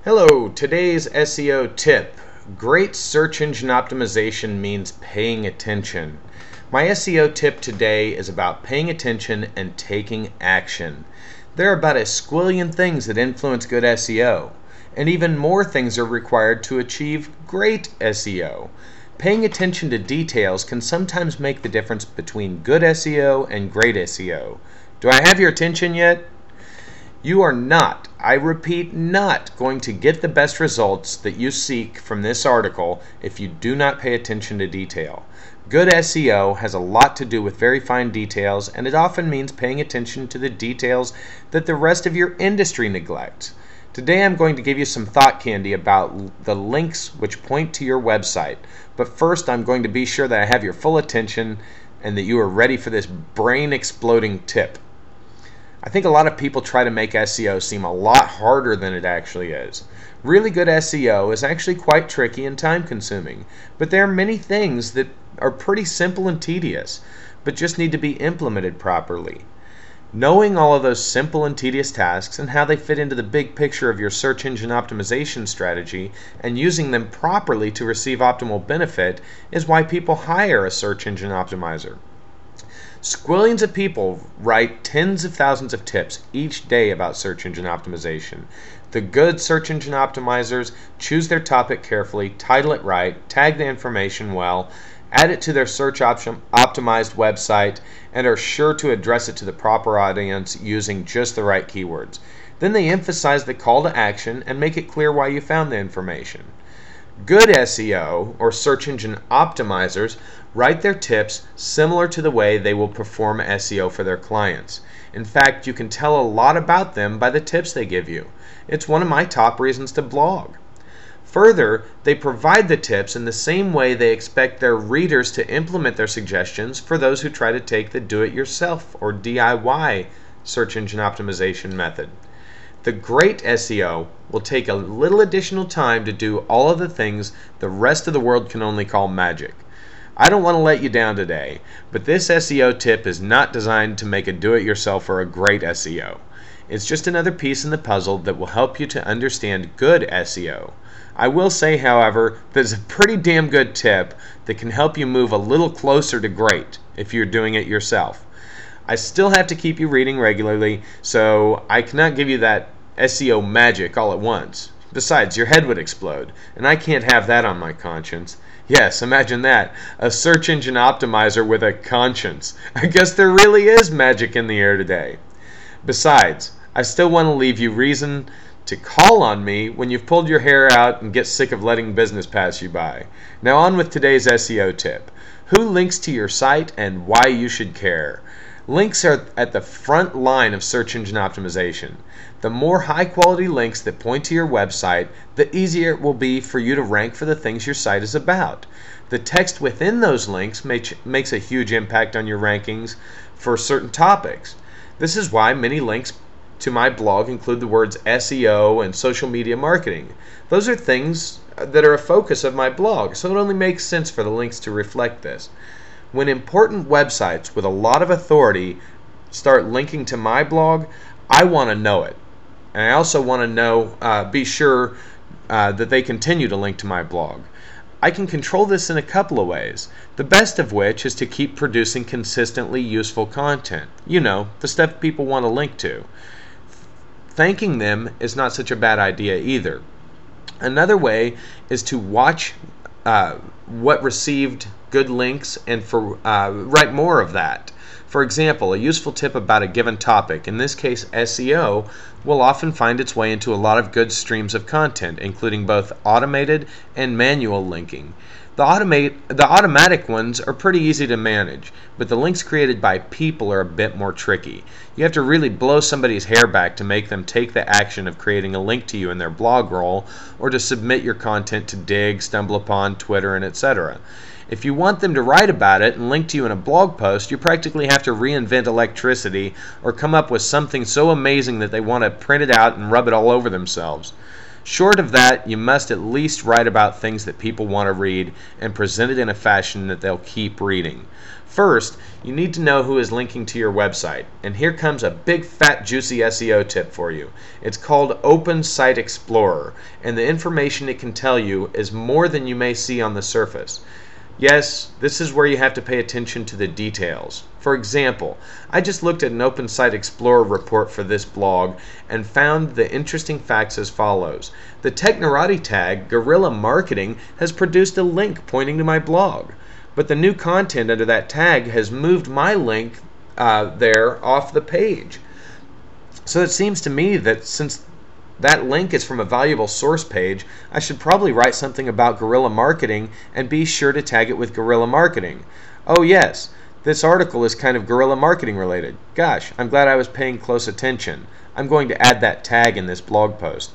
Hello, today's SEO tip. Great search engine optimization means paying attention. My SEO tip today is about paying attention and taking action. There are about a squillion things that influence good SEO, and even more things are required to achieve great SEO. Paying attention to details can sometimes make the difference between good SEO and great SEO. Do I have your attention yet? You are not, I repeat, not going to get the best results that you seek from this article if you do not pay attention to detail. Good SEO has a lot to do with very fine details, and it often means paying attention to the details that the rest of your industry neglects. Today I'm going to give you some thought candy about the links which point to your website. But first I'm going to be sure that I have your full attention and that you are ready for this brain-exploding tip. I think a lot of people try to make SEO seem a lot harder than it actually is. Really good SEO is actually quite tricky and time-consuming, but there are many things that are pretty simple and tedious, but just need to be implemented properly. Knowing all of those simple and tedious tasks and how they fit into the big picture of your search engine optimization strategy and using them properly to receive optimal benefit is why people hire a search engine optimizer. Squillions of people write tens of thousands of tips each day about search engine optimization. The good search engine optimizers choose their topic carefully, title it right, tag the information well, add it to their search optimized website, and are sure to address it to the proper audience using just the right keywords. Then they emphasize the call to action and make it clear why you found the information. Good SEO, or search engine optimizers, write their tips similar to the way they will perform SEO for their clients. In fact, you can tell a lot about them by the tips they give you. It's one of my top reasons to blog. Further, they provide the tips in the same way they expect their readers to implement their suggestions for those who try to take the do-it-yourself or DIY search engine optimization method. The great SEO will take a little additional time to do all of the things the rest of the world can only call magic. I don't want to let you down today, but this SEO tip is not designed to make a do-it-yourself or a great SEO. It's just another piece in the puzzle that will help you to understand good SEO. I will say, however, that it's a pretty damn good tip that can help you move a little closer to great if you're doing it yourself. I still have to keep you reading regularly, so I cannot give you that SEO magic all at once. Besides, your head would explode, and I can't have that on my conscience. Yes, imagine that. A search engine optimizer with a conscience. I guess there really is magic in the air today. Besides, I still want to leave you reason to call on me when you've pulled your hair out and get sick of letting business pass you by. Now on with today's SEO tip. Who links to your site and why you should care. Links are at the front line of search engine optimization. The more high-quality links that point to your website, the easier it will be for you to rank for the things your site is about. The text within those links makes a huge impact on your rankings for certain topics. This is why many links to my blog include the words SEO and social media marketing. Those are things that are a focus of my blog, so it only makes sense for the links to reflect this. When important websites with a lot of authority start linking to my blog, I want to know it. And I also want to know, be sure that they continue to link to my blog. I can control this in a couple of ways, the best of which is to keep producing consistently useful content. You know, the stuff people want to link to. Thanking them is not such a bad idea either. Another way is to watch what received good links and write more of that. For example, a useful tip about a given topic, in this case SEO, will often find its way into a lot of good streams of content, including both automated and manual linking. The automatic ones are pretty easy to manage, but the links created by people are a bit more tricky. You have to really blow somebody's hair back to make them take the action of creating a link to you in their blog roll or to submit your content to Digg, StumbleUpon, Twitter, and etc. If you want them to write about it and link to you in a blog post, you practically have to reinvent electricity or come up with something so amazing that they want to print it out and rub it all over themselves. Short of that, you must at least write about things that people want to read and present it in a fashion that they'll keep reading. First, you need to know who is linking to your website. And here comes a big fat juicy SEO tip for you. It's called Open Site Explorer, and the information it can tell you is more than you may see on the surface. Yes, this is where you have to pay attention to the details. For example, I just looked at an Open Site Explorer report for this blog and found the interesting facts as follows. The Technorati tag, Guerrilla Marketing, has produced a link pointing to my blog. But the new content under that tag has moved my link there off the page. So it seems to me that since that link is from a valuable source page, I should probably write something about guerrilla marketing and be sure to tag it with guerrilla marketing. Oh yes, this article is kind of guerrilla marketing related. Gosh, I'm glad I was paying close attention. I'm going to add that tag in this blog post.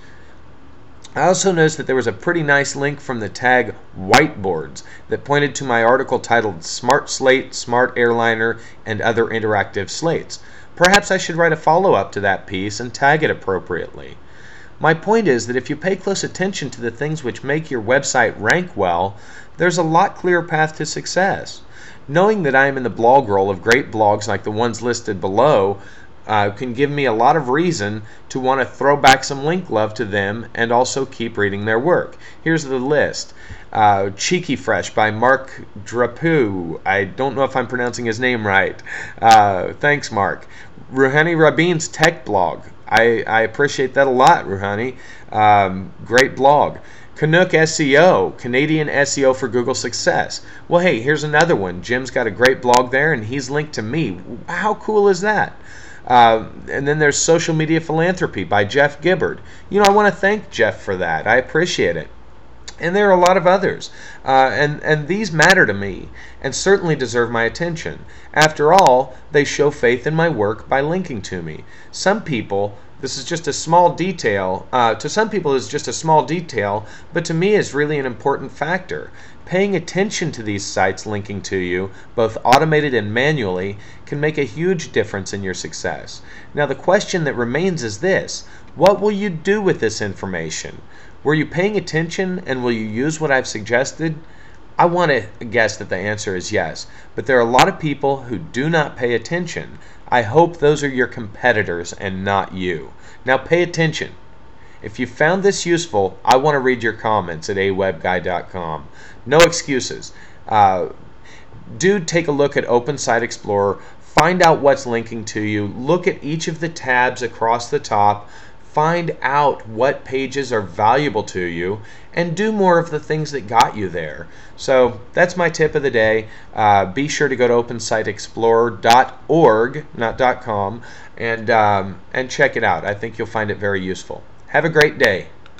I also noticed that there was a pretty nice link from the tag Whiteboards that pointed to my article titled Smart Slate, Smart Airliner, and Other Interactive Slates. Perhaps I should write a follow-up to that piece and tag it appropriately. My point is that if you pay close attention to the things which make your website rank well, there's a lot clearer path to success. Knowing that I am in the blog roll of great blogs like the ones listed below can give me a lot of reason to want to throw back some link love to them and also keep reading their work. Here's the list. Cheeky Fresh by Mark Drapeau. I don't know if I'm pronouncing his name right. Thanks, Mark. Rouhani Rabin's tech blog. I appreciate that a lot, Rouhani. Great blog. Canuck SEO, Canadian SEO for Google Success. Well, hey, here's another one. Jim's got a great blog there, and he's linked to me. How cool is that? And then there's Social Media Philanthropy by Jeff Gibbard. I want to thank Jeff for that. I appreciate it. And there are a lot of others. And these matter to me and certainly deserve my attention. After all, they show faith in my work by linking to me. Some people, this is just a small detail. To some people, it's just a small detail, but to me is really an important factor. Paying attention to these sites linking to you, both automated and manually, can make a huge difference in your success. Now, the question that remains is this: what will you do with this information? Were you paying attention, and will you use what I've suggested? I want to guess that the answer is yes, but there are a lot of people who do not pay attention. I hope those are your competitors and not you. Now pay attention. If you found this useful, I want to read your comments at awebguy.com. No excuses. Do take a look at Open Site Explorer. Find out what's linking to you. Look at each of the tabs across the top. Find out what pages are valuable to you and do more of the things that got you there. So that's my tip of the day. Be sure to go to opensiteexplorer.org, not .com, and check it out. I think you'll find it very useful. Have a great day.